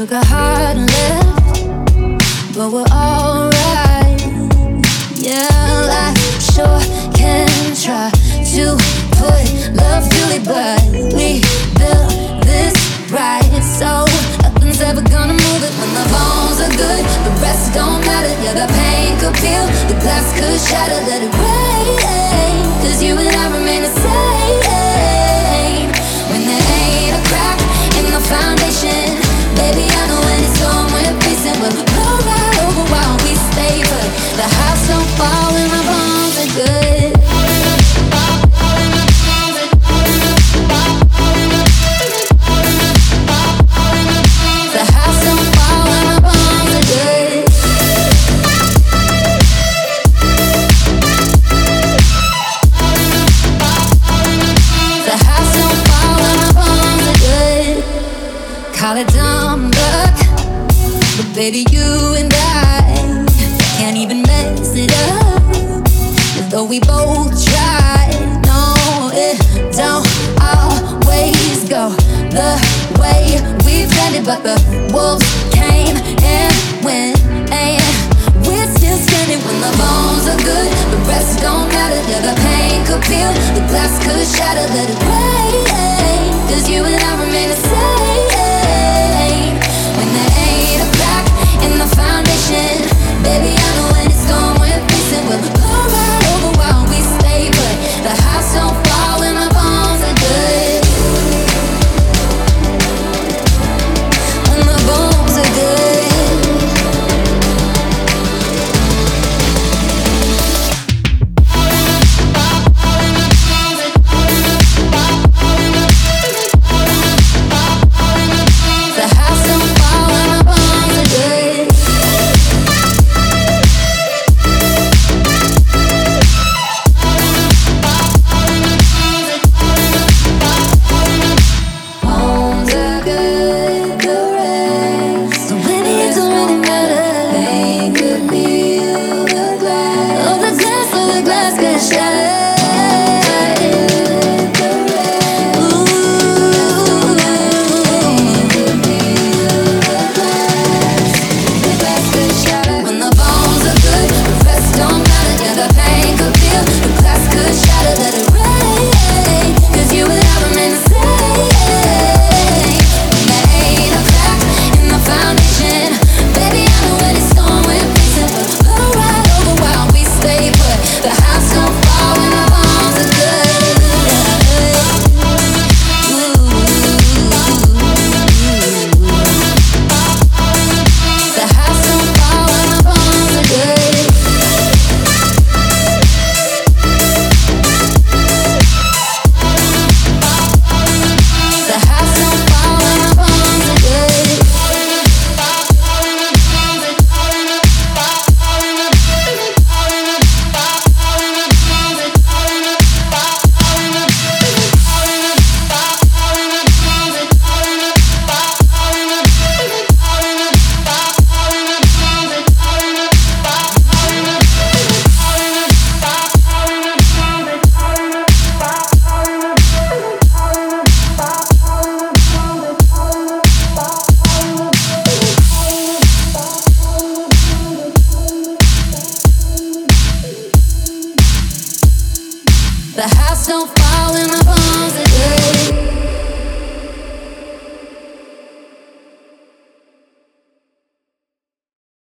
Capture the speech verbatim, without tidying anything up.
took a hard left, but we're alright. Yeah, life sure can try to put love to it, but we built this right, so nothing's ever gonna move it. When the bones are good, the rest don't matter. Yeah, the pain could peel, the glass could shatter. Let it rain, cause you and I remain the same. When there ain't a crack in the foundation, baby, I know any storm we're facing will blow right over while we stay put. The house don't fall when my bones are good. The house don't fall when my bones are good. The house don't fall when my bones are good. Call it dumb luck, but baby, you and I can't even mess it up. Though we both try, no, it don't always go the way we planned it. But the wolves came and went, and we're still standing. When the bones are good, the rest don't matter. Yeah, the pain could peel, the glass could shatter. Let it